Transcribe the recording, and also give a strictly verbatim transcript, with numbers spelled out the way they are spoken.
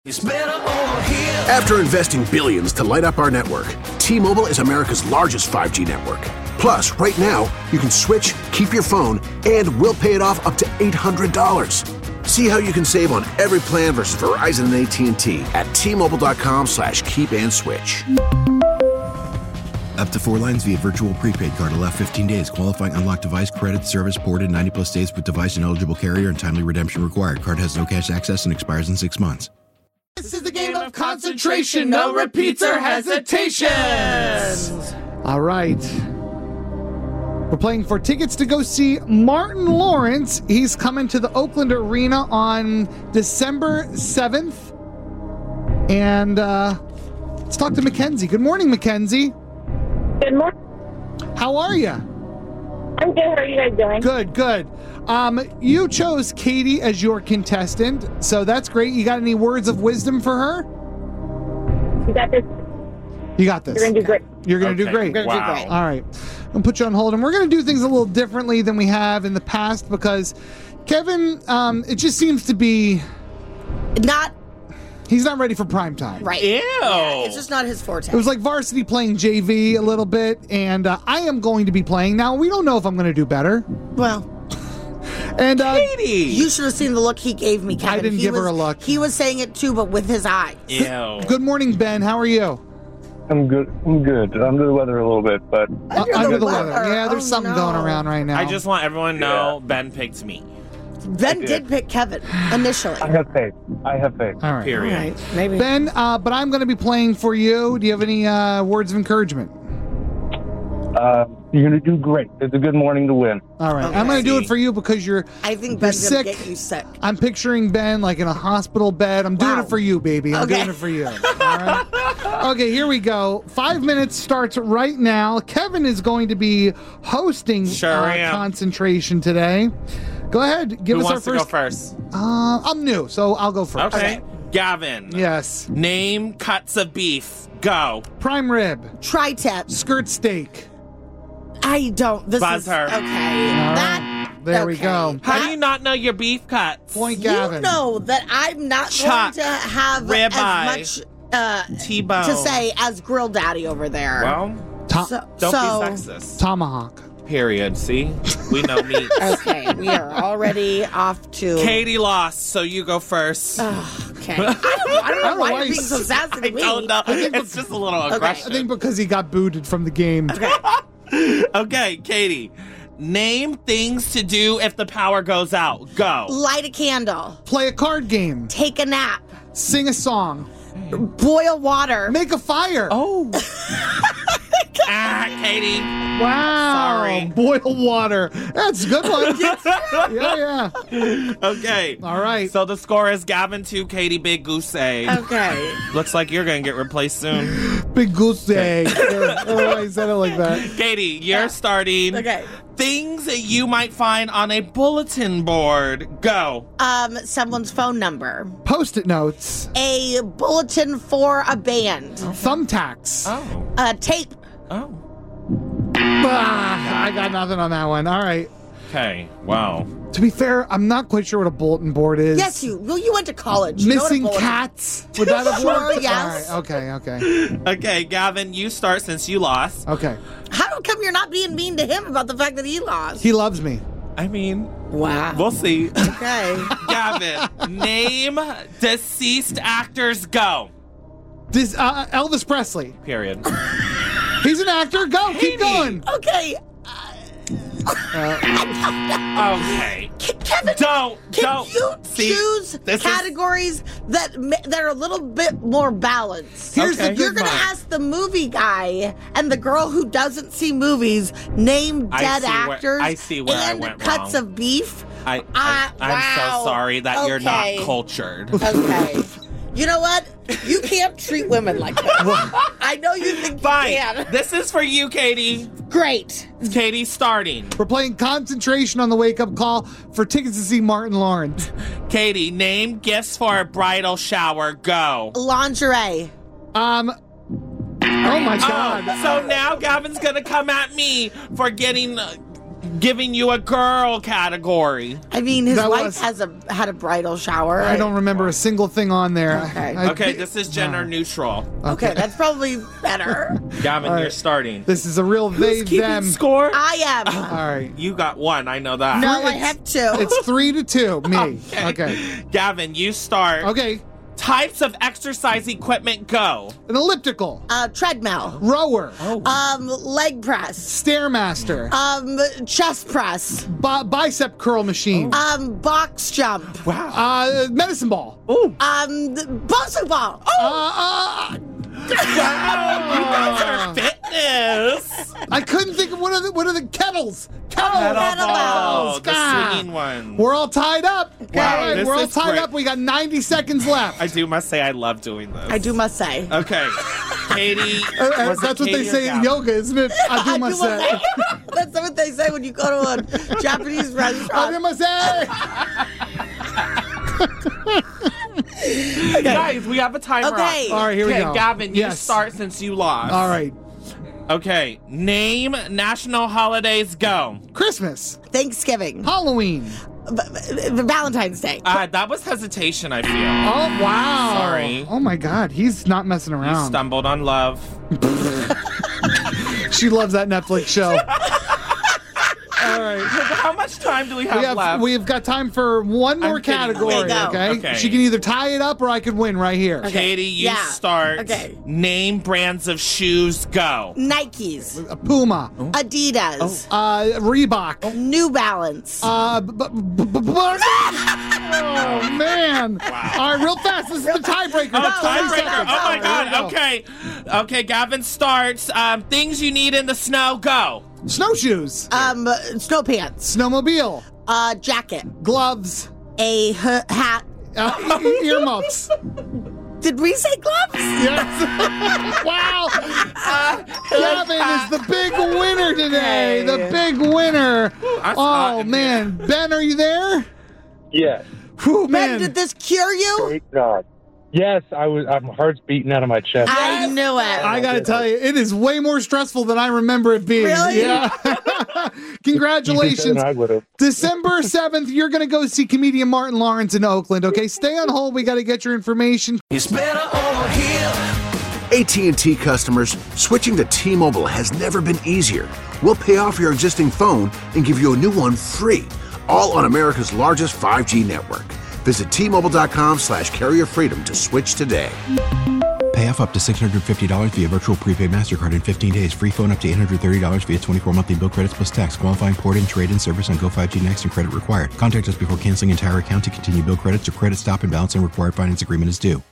It's better over here. After investing billions to light up our network, T-Mobile is America's largest five G network. Plus, right now, you can switch, keep your phone, and we'll pay it off up to eight hundred dollars. See how you can save on every plan versus Verizon and A T and T at T-Mobile.com slash keep and switch. Up to four lines via virtual prepaid card. Allow fifteen days. Qualifying unlocked device credit service ported ninety plus days with device and eligible carrier and timely redemption required. Card has no cash access and expires in six months. This is the game of concentration. No repeats or hesitations. All right. We're playing for tickets to go see Martin Lawrence. He's coming to the Oakland Arena on December seventh. And uh, let's talk to Mackenzie. Good morning, Mackenzie. Good morning. How are you? I'm good. How are you guys doing? Good, good. Um, you chose Katie as your contestant, so that's great. You got any words of wisdom for her? You got this. You got this. You're going to do great. You're going to Okay. do great. Wow. do great. All right. I'll put you on hold, and we're going to do things a little differently than we have in the past because Kevin, um, it just seems to be Not he's not ready for prime time. right. Ew. Yeah, it's just not his forte. It was like varsity playing J V a little bit, and uh, I am going to be playing. Now, we don't know if I'm going to do better. well, And uh, Katie. you should have seen the look he gave me, Kevin. I didn't He give her was- a look. He was saying it too, but with his eyes. Ew. good morning, Ben. How are you? I'm good. I'm good. Under the weather a little bit, but Uh, Under under the the weather. weather. Yeah, there's Oh, something no. going around right now. I just want everyone to know Ben picked me. Ben did pick Kevin initially. I have faith. I have faith. All right. Period. All right, maybe. Ben, uh, but I'm going to be playing for you. Do you have any uh, words of encouragement? Uh, you're gonna do great. It's a good morning to win. All right. Okay. I'm going to do it for you because you're I think you're Ben's going sick. to get you sick. I'm picturing Ben like in a hospital bed. I'm doing Wow. it for you, baby. I'm Okay. doing it for you. All right. Okay, here we go. Five minutes starts right now. Kevin is going to be hosting Sure uh, am. concentration today. Go ahead. Give Who us our wants to first. go first? Uh, I'm new, so I'll go first. Okay. Gavin. Yes. Name cuts of beef. Go. Prime rib, Tri-tip. skirt steak. I don't. This Buzzer. is okay. That. There we okay. go. How That- do you not know your beef cuts? Point, You Gavin. know that I'm not Chuck. going to have Ribeye. as much uh, T-bone. to say as Grill Daddy over there. Well, To- so, don't so- be sexist. Tomahawk. Period. See? We know meat. Okay, we are already off to. Katie lost, so you go first. Okay. I don't, I don't know why why you're being he's- so sassy I to me. don't know. It's just a little I aggression. think because he got booted from the game. Okay, Katie. Name things to do if the power goes out. Go. Light a candle. Play a card game. Take a nap. Sing a song. Boil water. Make a fire. Oh. Ah, Katie. Wow. Sorry. Boil water. That's a good one. yeah, yeah. Okay. All right. So the score is Gavin two, Katie Big Goose Egg. Okay. Looks like you're going to get replaced soon. Big goose egg. I don't know why I said it like that. Katie, you're starting. Okay. Things that you might find on a bulletin board. Go. Um, someone's phone number. Post-it notes. A bulletin for a band. Thumbtacks. Oh. Uh, tape. Oh. Ah, I got nothing on that one. All right. Okay. Wow. To be fair, I'm not quite sure what a bulletin board is. Yes, you. Well, you went to college. You know what a Missing bulletin- cats. Would that have Sure, worked? yes. All right. Okay, okay. Okay, Gavin, you start since you lost. Okay. How come you're not being mean to him about the fact that he lost? He loves me. I mean, Wow. we'll see. Okay. Gavin, name deceased actors. Go. This uh, Elvis Presley. Period. He's an actor. Go. Keep going. Okay. Okay. Ke- Kevin, Don't. can don't. you See, choose this is- categories that ma- that are a little bit more balanced? Here's the Okay. good You're gonna part. ask the movie guy and the girl who doesn't see movies name I dead see where- actors I see where I and went cuts wrong. of beef. I, I, Ah, I'm wow. so sorry that you're not Okay. cultured. Okay. You know what? You can't treat women like that. I know you think you Fine. can. This is for you, Katie. Great. Katie starting. We're playing concentration on the wake-up call for tickets to see Martin Lawrence. Katie, name gifts for a bridal shower. Go. Lingerie. Um. Oh my God. Oh, so now Gavin's gonna come at me for getting uh, giving you a girl category. I mean, his That wife was- has a had a bridal shower. I don't remember a single thing on there. Okay. I- Okay, this is gender neutral. Okay, that's probably better. Gavin, All you're right. starting. This is a real they, Who's keeping them. score? I am. All right. You got one. I know that. No, I have two. It's three to two. Me. Okay. Okay. Gavin, you start. Okay. Types of exercise equipment, go. An elliptical. Uh, treadmill. Rower. Um, leg press. Stairmaster. Um, chest press. Bi- bicep curl machine. Um, box jump. Wow. Uh, medicine ball. Ooh. Um, bosu ball. Uh, uh, Wow. You guys are fitness. I couldn't think of one of the what are the kettles. Kettle, kettlebells. Oh, the God. swinging one. We're all tied up. Wow, All right, this we're all is tied great. up. We got ninety seconds left. I do must say I love doing this. I do must say. Okay. Katie. Uh, uh, was it that's what they Katie or say in Gavin? yoga, isn't it? I do I my do say. must say. That's what they say when you go to a Japanese I restaurant. do my say. Guys, we have a timer. Okay. on. All right, here we Okay, go. Gavin, you Yes. start since you lost. All right. Okay. Name national holidays, go. Christmas, Thanksgiving. Halloween. V- v- Valentine's Day. Uh, that was hesitation, I feel. Oh wow! Sorry. Oh my God, he's not messing You around. stumbled on love. She loves that Netflix show. All right. How much time do we have, We have left? we've got time for one more I'm kidding. category. Okay, go. Okay? Okay. She can either tie it up or I could win right here. Katie, you Yeah. start. Okay. Name brands of shoes, go. Nikes. A Puma, Adidas. uh, Reebok. New Balance. Uh, b- b- b- b- b- oh man! All right, real fast. This is the tiebreaker. Oh, thirty tiebreaker. seconds. Oh my Here we God. go. Okay. Okay, Gavin starts. Um, things you need in the snow, go. Snowshoes, um, snow pants. snowmobile, Uh, jacket. gloves, A h- hat. uh, e- earmuffs. Did we say gloves? Yes. Wow. Gavin is the big winner today. The big winner. I Oh thought it man, Ben, are you there? Yes. Whew, Ben, man. did this cure you? Thank God. Yes, I was. I'm heart's beating out of my chest. I knew it. I gotta tell you, it is way more stressful than I remember it being. Really? Yeah. Congratulations. I would have. December seventh, you're going to go see comedian Martin Lawrence in Oakland, okay? Stay on hold. We got to get your information. A T and T customers, switching to T-Mobile has never been easier. We'll pay off your existing phone and give you a new one free, all on America's largest five G network. Visit T-Mobile.com slash carrier freedom to switch today. Pay off up to six hundred fifty dollars via virtual prepaid MasterCard in fifteen days. Free phone up to eight hundred thirty dollars via twenty-four monthly bill credits plus tax. Qualifying port-in, trade-in service on Go five G Next and credit required. Contact us before canceling entire account to continue bill credits or credit stop and balance and required finance agreement is due.